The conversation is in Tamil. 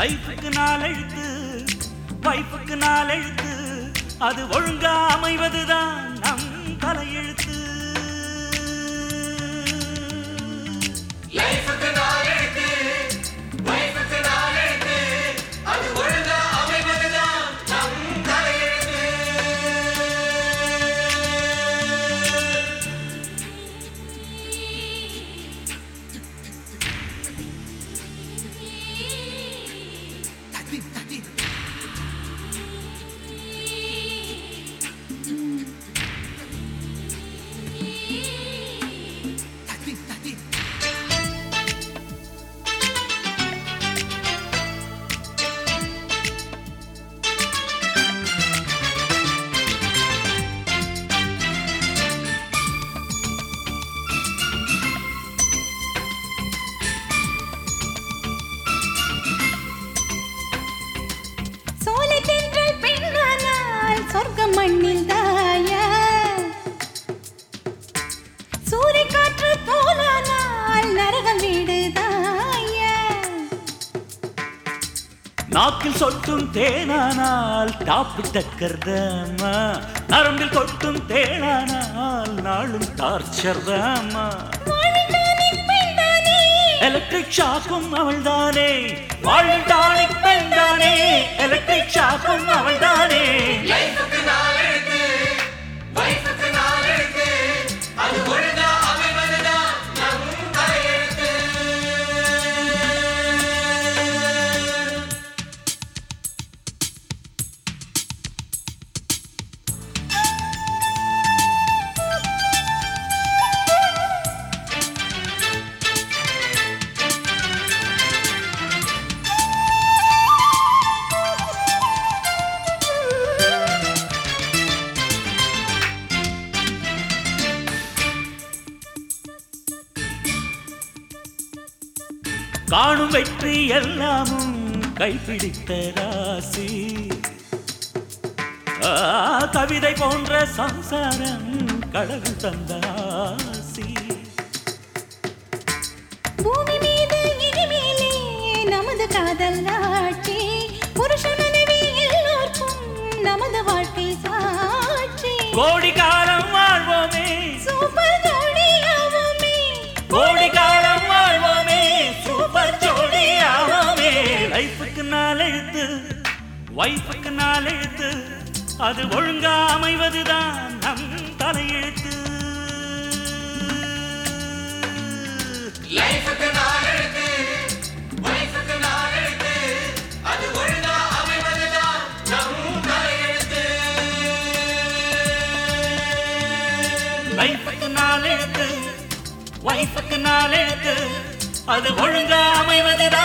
லைஃபுக்கு நாலெழுத்து வைஃபுக்கு நாலெழுத்து அது ஒழுங்கா அமைவதுதான் நம் தலையெழுத்து. லைஃபுக்கு நாலெழுத்து வைஃபுக்கு நாலெழுத்து அது ஒழுங்கா அமைவதுதான் நம் தலையெழுத்து. சொர்க்கம் மண்ணில் தாய சூரிய காற்று போலானால் நரகம் வீடுதாய. நாக்கில் சொட்டும் தேனானால் டாப்பு டக்கர்தாமா நரம்பில் கொட்டும் தேனானால் நாளும் டார்ச்சர்தாமா. எலக்ட்ரிக் ஷாக்கும் அவள்தானே வாழ்வில் டானிக் பெண்தானே எலக்ட்ரிக் ஷாக்கும் அவள்தானே. லைஃபுக்கு நாலெழுத்து வைஃபுக்கு நாலெழுத்து அது ஒழுங்கா அமைவதுதான் நம் தலையெழுத்து. காணும் வெற்றி எல்லாமும் கைப்பிடித்த ராசி கவிதை போன்ற சம்சாரம் கடவுள் தந்த ஆசி. பூமி மீது இனிமேலே நமது காதல் ஆட்சி புருஷ மனைவி எல்லோருக்கும் நமது வாழ்க்கை சாட்சி. கோடி காலம் வாழ்வோமே சூப்பர் ஜோடியாவோமே கோடி காலம் வாழ்வோமே சூப்பர் ஜோடியாவோமே. லைஃபுக்கு நாலெழுத்து வைஃபுக்கு நாலெழுத்து அது ஒழுங்கா அமைவதுதான் நம் தலையெழுத்து. லைஃபுக்கு நாலெழுத்து வைஃபுக்கு நாலெழுத்து அது ஒழுங்கா அமைவதுதான் நம் தலையெழுத்து. லைஃபுக்கு நாலெழுத்து வைஃபுக்கு நாலெழுத்து அது ஒழுங்கா அமைவதுதான்